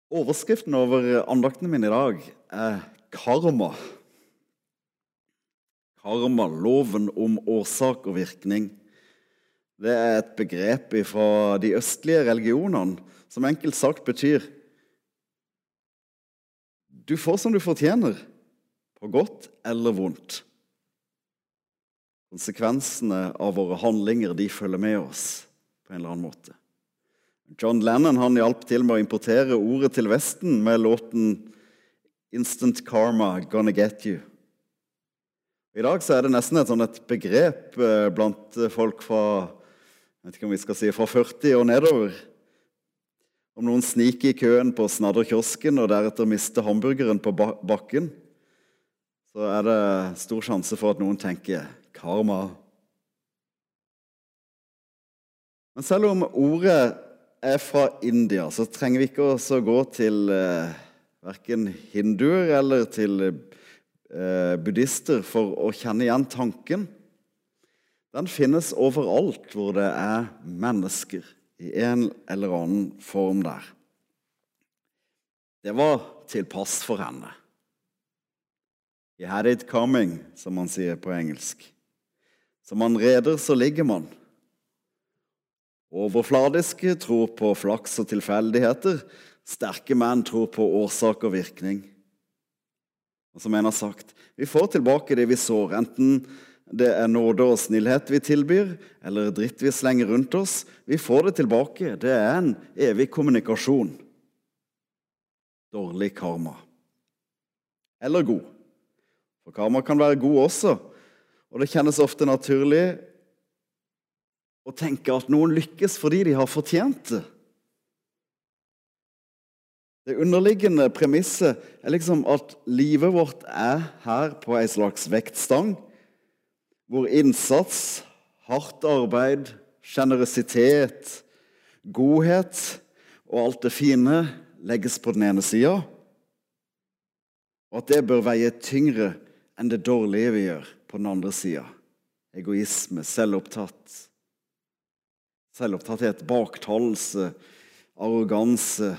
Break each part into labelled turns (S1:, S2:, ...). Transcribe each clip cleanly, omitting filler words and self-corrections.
S1: Overskriften over andakten min i dag er karma. Karma, loven om årsak og virkning. Det er et begrep fra de østlige religionene, som enkelt sagt betyr du får som du fortjener, på godt eller vondt. Konsekvensene av våre handlinger, de følger med oss på en eller annen måte. John Lennon han hjalp til med å importere ordet til Vesten med låten Instant Karma, Gonna Get You. I dag så er det nesten et begrep blant folk fra, jeg vet ikke om vi skal si, fra 40 og nedover. Om noen sniker i køen på snadderkiosken og deretter mister hamburgeren på bakken, så er det stor sjanse for at noen tenker karma. Men selv om ordet er fra India, så trenger vi ikke også gå til hverken hinduer eller til buddhister for å kjenne igjen tanken. Den finnes overalt hvor det er mennesker i en eller annen form der. Det var tilpass for henne. You had it coming, som man sier på engelsk. Som man reder, så ligger man. Overfladiske tror på flaks og tilfeldigheter. Sterke menn tror på årsak og virkning. Og som en har sagt, vi får tilbake det vi sår, enten det er nåde og snillhet vi tilbyr, eller dritt vi slenger rundt oss. Vi får det tilbake. Det er en evig kommunikasjon. Dårlig karma. Eller god. For karma kan være god også, og det kjennes ofte naturlig å tenke at noen lykkes fordi de har fortjent det. Det underliggende premisset er liksom at livet vårt er her på en slags vektstang, hvor innsats, hardt arbeid, generøsitet, godhet og alt det fine legges på den ene siden, og at det bør veie tyngre enn det dårlige vi gjør på den andre siden. Egoisme, selvopptatthet, baktalelse, arroganse,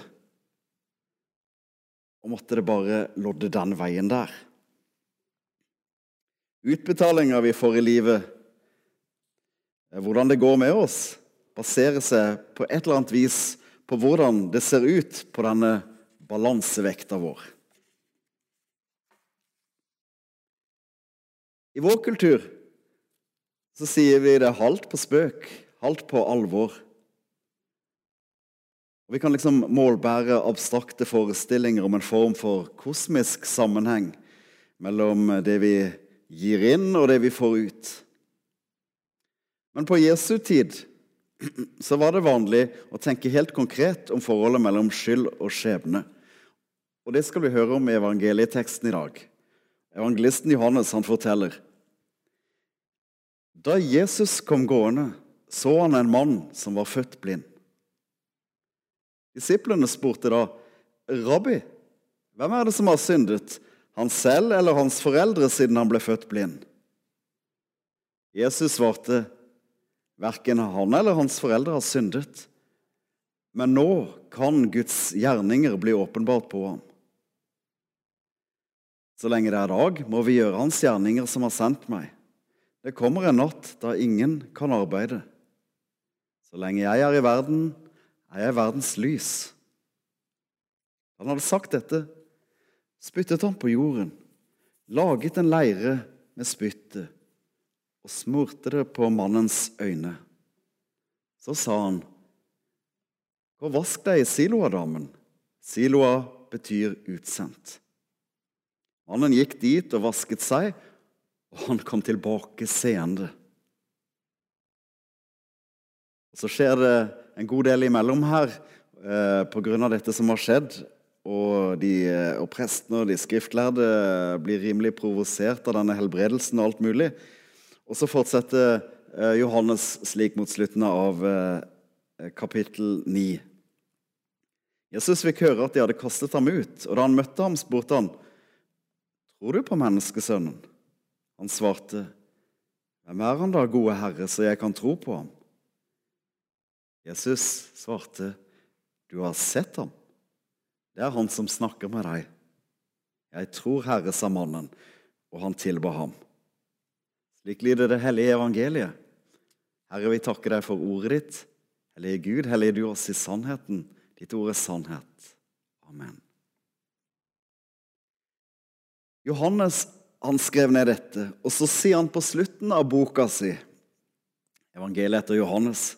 S1: og måtte det bare lodde den veien der. Utbetalinger vi får i livet, hvordan det går med oss, baserer seg på et eller annet vis på hvordan det ser ut på denne balansevekta vår. I vår kultur så sier vi det halvt på spøk, halvt på alvor. Og vi kan liksom målbære abstrakte forestillinger om en form for kosmisk sammenheng mellom det vi gir inn og det vi får ut. Men på Jesu tid så var det vanlig å tenke helt konkret om forholdet mellom skyld og skjebne. Og det skal vi høre om i evangelieteksten i dag. Evangelisten Johannes han forteller: Da Jesus kom gående, så han en mann som var født blind. Disiplene spurte da: Rabbi, hvem er det som har syndet? Han selv eller hans foreldre siden han ble født blind? Jesus svarte: Hverken han eller hans foreldre har syndet, men nå kan Guds gjerninger bli åpenbart på ham. Så lenge det er dag, må vi gjøre hans gjerninger som har sendt meg. Det kommer en natt da ingen kan arbeide. Så lenge jeg er i verden, er jeg verdens lys. Da han hadde sagt dette, spyttet han på jorden, laget en leire med spyttet og smurte det på mannens øyne. Så sa han: Gå og vask deg i Siloa-dammen. Siloa betyr utsendt. Mannen gikk dit og vasket seg, og han kom tilbake seende. Og så skjer det en god del imellom her på grunn av dette som har skjedd, og prestene og de skriftlærde blir rimelig provosert av denne helbredelsen og alt mulig. Og så fortsetter Johannes slik mot slutten av kapittel 9. Jesus fikk høre at de hadde kastet ham ut, og da han møtte ham, spurte han: Tror du på menneskesønnen? Han svarte: Hvem er han da, gode Herre, så jeg kan tro på ham? Jesus svarte: Du har sett ham. det er han som snakker med deg. Jeg tror, Herre, sa mannen, og han tilba ham. Slik lyder det hellige evangeliet. Herre, vi takker deg for ordet ditt. Hellige Gud, hellige du oss i sannheten. Ditt ord er sannhet. Amen. Johannes, han skrev ned dette, og så sier han på slutten av boka si, evangeliet etter Johannes,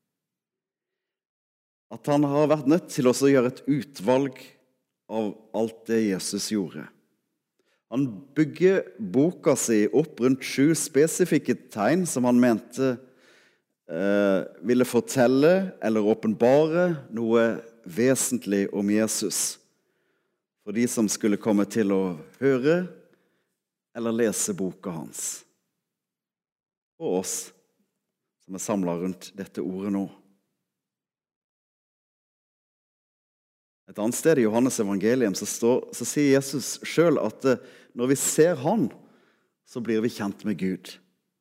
S1: at han har vært nødt til å gjøre et utvalg av alt det Jesus gjorde. Han bygger boka si opp rundt 7 spesifikke tegn som han mente ville fortelle eller åpenbare noe vesentlig om Jesus for de som skulle komme til å høre eller lese boka hans. Og oss som er samlet rundt dette ordet nå. Et annet sted i Johannes evangelium så sier Jesus selv at når vi ser han, så blir vi kjent med Gud.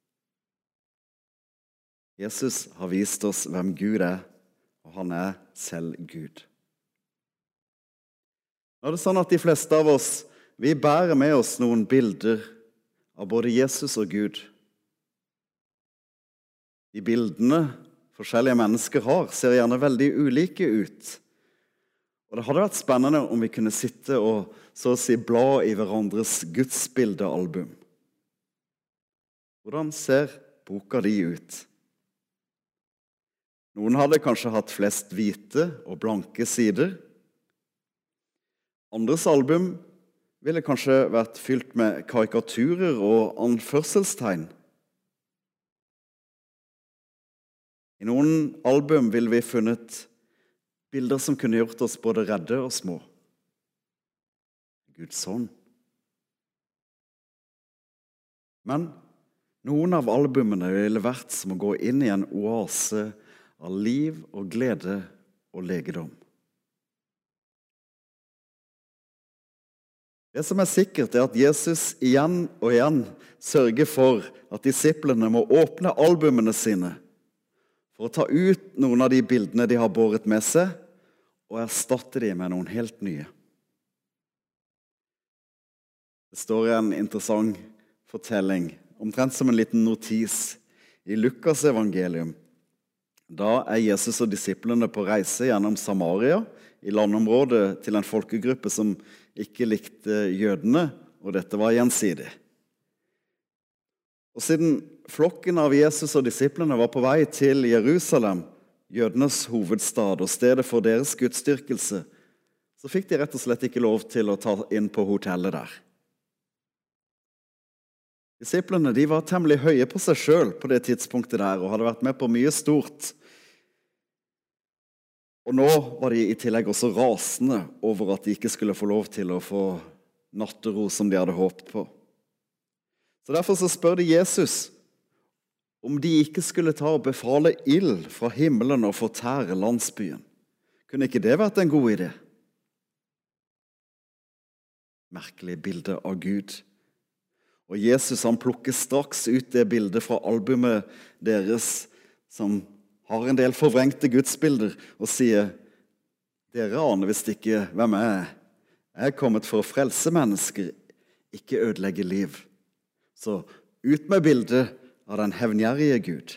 S1: Jesus har vist oss hvem Gud er, og han er selv Gud. Nå er det sånn at de fleste av oss, vi bærer med oss noen bilder av både Jesus og Gud. De bildene forskjellige mennesker har, ser gjerne veldig ulike ut. Og det hadde vært spennende om vi kunne sitte og så å si bla i hverandres gudsbildealbum. Hvordan ser boka di ut? Noen hadde kanskje hatt flest hvite og blanke sider. Andres album ville kanskje vært fylt med karikaturer og anførselstegn. I noen album ville vi funnet bilder som kunne gjort oss både redde og små. Guds hånd. Men noen av albumene ville vært som å gå inn i en oase av liv og glede og legedom. Det som er sikkert er at Jesus igjen og igjen sørger for at disiplene må åpne albumene sine for å ta ut noen av de bildene de har båret med seg, og erstatte dem med noen helt nye. Det står en interessant fortelling, omtrent som en liten notis, i Lukas evangelium. Da er Jesus og disiplene på reise gjennom Samaria, i landområdet til en folkegruppe som ikke likte jødene, og dette var gjensidig. Og siden flokken av Jesus og disiplene var på vei til Jerusalem, jødenes hovedstad og stedet for deres gudsdyrkelse, så fikk de rett og slett ikke lov til å ta inn på hotellet der. Disiplene de var temmelig høye på seg selv på det tidspunktet der, og hadde vært med på mye stort. Og nå var de i tillegg også rasende over at de ikke skulle få lov til å få nattero som de hadde håpet på. Så derfor så spør de Jesus om de ikke skulle ta og befale ild fra himmelen og fortære landsbyen. Kunne ikke det vært en god idé? Merkelig bilde av Gud. Og Jesus han plukker straks ut det bildet fra albumet deres som har en del forvrengte gudsbilder og sier, dere aner visst ikke hvem jeg er. Jeg er kommet for å frelse mennesker, ikke ødelegge liv. Så ut med bildet av den hevngjerrige Gud.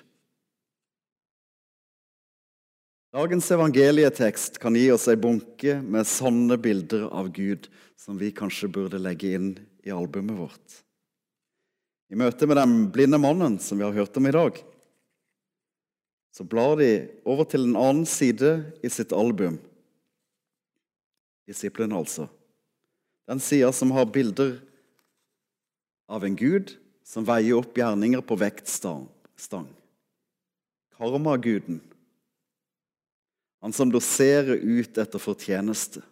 S1: Dagens evangelietekst kan gi oss en bunke med sanne bilder av Gud som vi kanskje burde legge inn i albumet vårt. I møte med den blinde mannen som vi har hørt om i dag, så blar de over til en annen side i sitt album. Disiplene altså. Den siden som har bilder av en Gud som veier opp gjerninger på vektstang. Karma-guden. Han som doserer ut etter fortjeneste.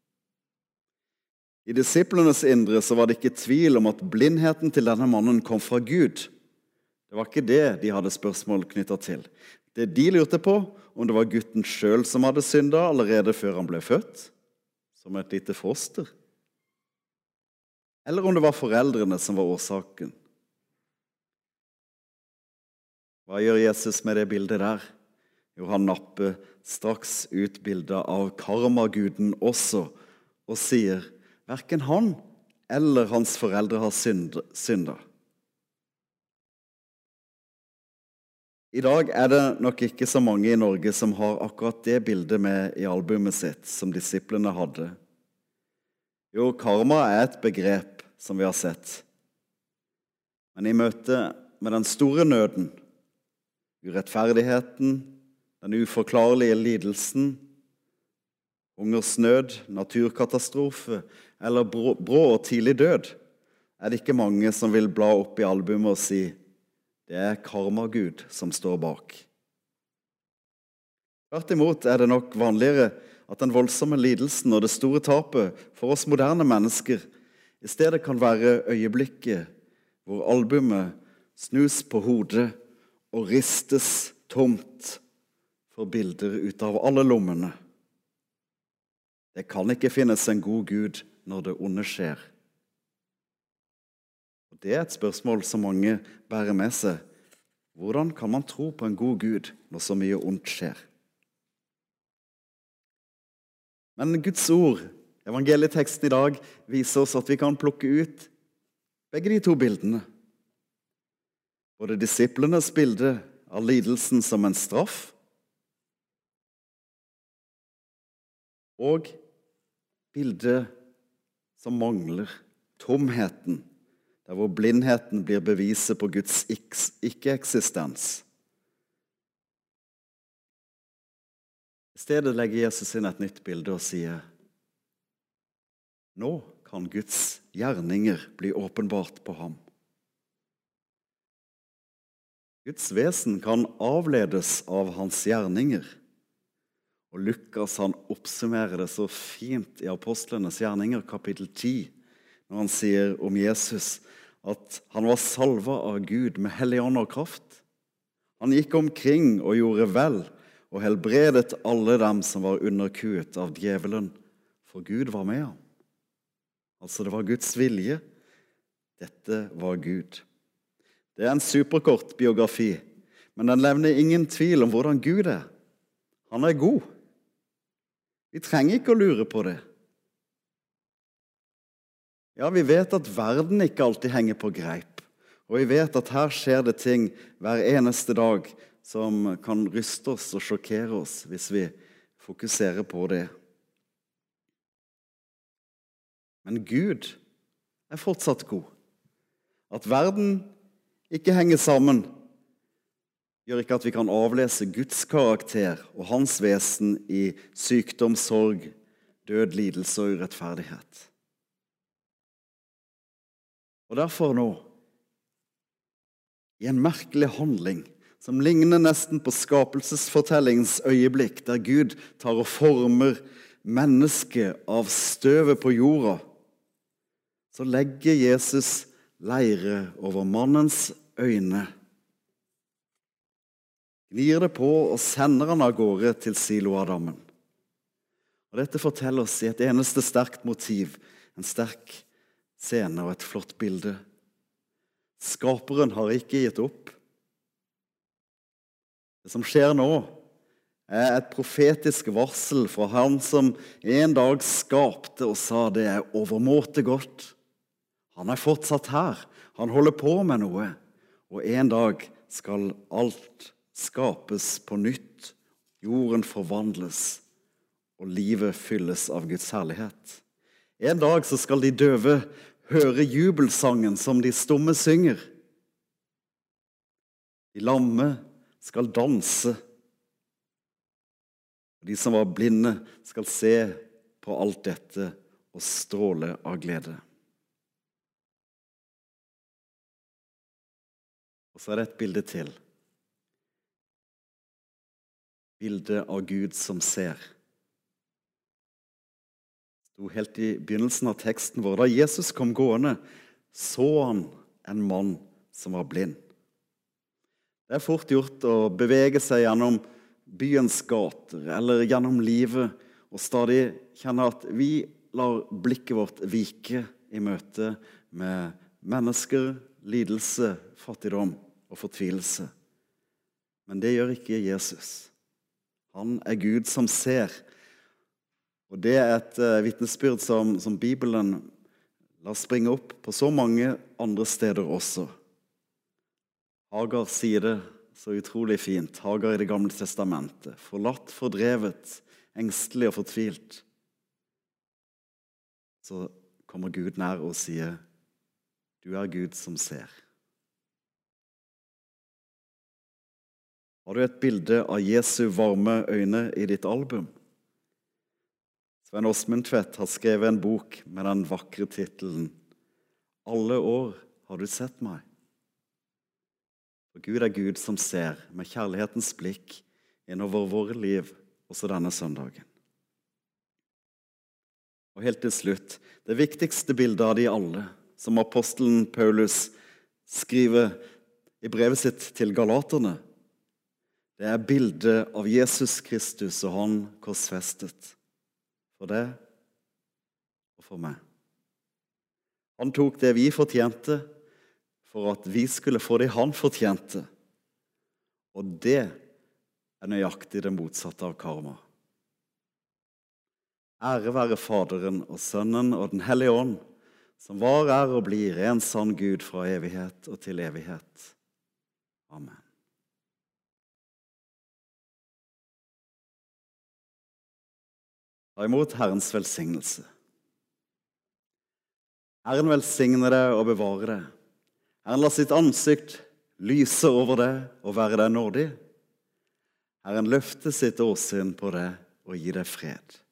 S1: I disiplenes indre så var det ikke tvil om at blindheten til denne mannen kom fra Gud. Det var ikke det de hadde spørsmål knyttet til. Det de lurte på, om det var gutten selv som hadde syndet allerede før han ble født, som et lite foster, eller om det var foreldrene som var årsaken. Hva gjør Jesus med det bildet der? Jo, han napper straks ut bildet av karmaguden også, og sier, hverken han eller hans foreldre har syndet. I dag er det nok ikke så mange i Norge som har akkurat det bildet med i albumet sitt som disiplene hadde. Jo, karma er et begrep som vi har sett. Men i møte med den store nøden, urettferdigheten, den uforklarlige lidelsen, hungersnød, naturkatastrofe eller brå og tidlig død, er det ikke mange som vil bla opp i albumet og si det er karma-Gud som står bak. Tvert imot er det nok vanligere at den voldsomme lidelsen og det store tapet for oss moderne mennesker i stedet kan være øyeblikket hvor albumet snus på hodet og ristes tomt for bilder ut av alle lommene. Det kan ikke finnes en god Gud når det onde skjer. Og det er et spørsmål som mange bærer med seg. Hvordan kan man tro på en god Gud når så mye ondt skjer? Men Guds ord, evangelieteksten i dag, viser oss at vi kan plukke ut begge de to bildene. Både disiplenes bilde av lidelsen som en straff, og bildet som mangler, tomheten, der hvor blindheten blir beviset på Guds ikke-eksistens. I stedet legger Jesus inn et nytt bilde og sier, nå kan Guds gjerninger bli åpenbart på ham. Guds vesen kan avledes av hans gjerninger. Og Lukas han oppsummerer det så fint i Apostlenes gjerninger, kapittel 10, når han sier om Jesus at han var salva av Gud med hellig ånd og kraft. Han gikk omkring og gjorde vel, og helbredet alle dem som var underkuet av djevelen, for Gud var med ham. Altså det var Guds vilje. Dette var Gud. Det er en superkort biografi, men den levner ingen tvil om hvordan Gud er. Han er god. Vi trenger ikke å lure på det. Ja, vi vet at verden ikke alltid henger på greip, og vi vet at her skjer det ting hver eneste dag som kan ryste oss og sjokkere oss hvis vi fokuserer på det. Men Gud er fortsatt god. At verden ikke henger sammen, gjør ikke at vi kan avlese Guds karakter og hans vesen i sykdom, sorg, død, lidelse og urettferdighet. Og derfor nå, i en merkelig handling, som ligner nesten på skapelsesfortellingens øyeblikk, der Gud tar og former mennesket av støvet på jorda, så legger Jesus leire over mannens øyne, gnir det på og sender han av gårde til Siloadammen. Og dette forteller oss i et eneste sterkt motiv, en sterk scene og et flott bilde. Skaperen har ikke gitt opp. Det som skjer nå, er et profetisk varsel fra han som en dag skapte og sa det er overmåte godt. Han er fortsatt her. Han holder på med noe. Og en dag skal alt skapes på nytt. Jorden forvandles, og livet fylles av Guds herlighet. En dag så skal de døve høre jubelsangen som de stumme synger. De lamme skal danse. Og de som var blinde skal se på alt dette og stråle av glede. Og så er det et bilde til. Bildet av Gud som ser. Det sto helt i begynnelsen av teksten vår. Da Jesus kom gående, så han en mann som var blind. Det er fort gjort å bevege seg gjennom byens gater eller gjennom livet og stadig kjenne at vi lar blikket vårt vike i møte med mennesker, lidelse, fattigdom og fortvilelse. Men det gjør ikke Jesus. Han er Gud som ser. Og det et vitnesbyrd som Bibelen lar springe opp på så mange andre steder også. Hagar sier det så utrolig fint. Hagar i det gamle testamentet. Forlatt, fordrevet, engstelig og fortvilt. Så kommer Gud nær og sier, du er Gud som ser. Har du et bilde av Jesu varme øyne i ditt album? Sven Åsmund Tvedt har skrevet en bok med den vakre titelen «Alle år har du sett meg». For Gud er Gud som ser med kjærlighetens blikk innover våre liv også denne søndagen. Og helt til slutt, det viktigste bildet av de alle, som apostelen Paulus skriver i brevet sitt til galaterne, det er bildet av Jesus Kristus og han korsfestet. For det og for meg. Han tok det vi fortjente for at vi skulle få det han fortjente. Og det er nøyaktig det motsatte av karma. Ære være Faderen og Sønnen og den Hellige Ånd, som var, er og blir en sann Gud fra evighet og til evighet. Amen. Ta imot Herrens velsignelse. Herren velsigne deg og bevare deg. Herren la sitt ansikt lyse over deg og være deg nådig. Herren løfte sitt åsyn på deg og gi deg fred.